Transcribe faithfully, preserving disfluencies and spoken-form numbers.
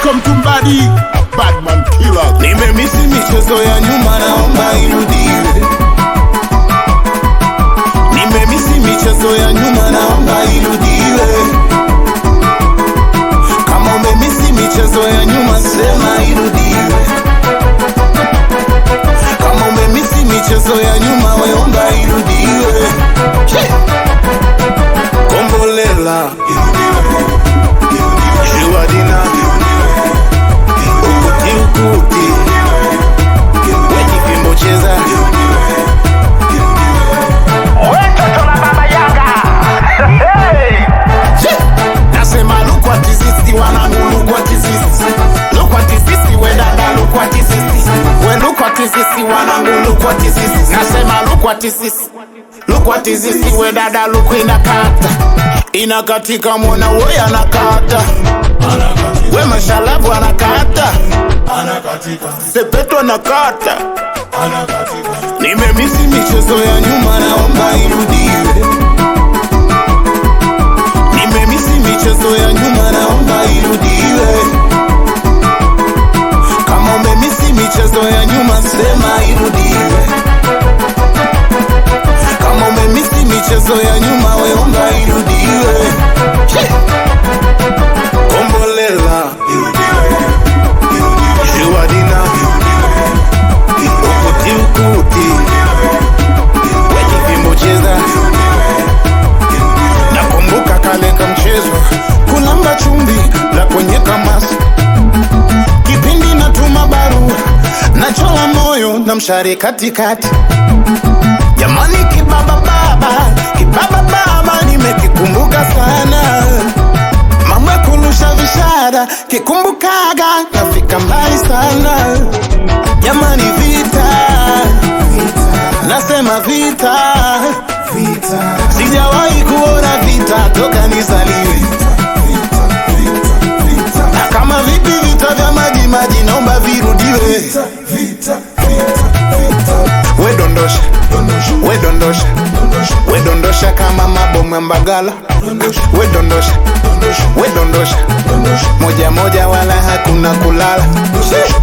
Welcome to Mbadi, Badman Killer. Nimemisi michezo ya nyuma, naomba irudiwe. Nimemisi michezo ya nyuma, naomba irudiwe. Kama umemisi michezo ya nyuma, sema irudiwe. Kama umemisi michezo ya nyuma, weomba irudiwe. Kombolela Jiwadina Ukuti ukuti Wenye kimbo cheza Wetoto la baba Yanga. Nasema look what is this, wanangu look what is this. Look what is this, we dada look what is this. We look what is this, wanangu look what is this. Nasema look what is this. Look what is this, we dada look inakata. Inakatika mwana we anakata. We mashalabu anakata. Sepeto anakata. Nimemisi michezo ya nyuma, naomba irudiwe. Nimemisi michezo ya nyuma, naomba irudiwe. Kama umemisi michezo ya nyuma, sema irudiwe. Kama umemisi michezo ya nyuma, weomba irudiwe. Kombolela Jiwadina Ukuti ukuti Wenye kimbo cheza. Nakumbuka kale kamchezo kulamba chumbi la kwenye kamasi. Kipindi natuma barua nachola moyo na mshare katikati. Jamani kibaba baba, kibaba baba nimekikumbuka sana. Mama kulusha vishara, kikumbukaga nafika mbali sana. Jamani vita, nasema vita, sijawahi kuona vita toka nizaliwe. Na kama vipi vita vya maji maji, naomba virudiwe. We dondosha, we dondosha, we dondosha kama mabomu ya Mbagala. We dondosha, we dondosha, moja moja wala hakuna kulala.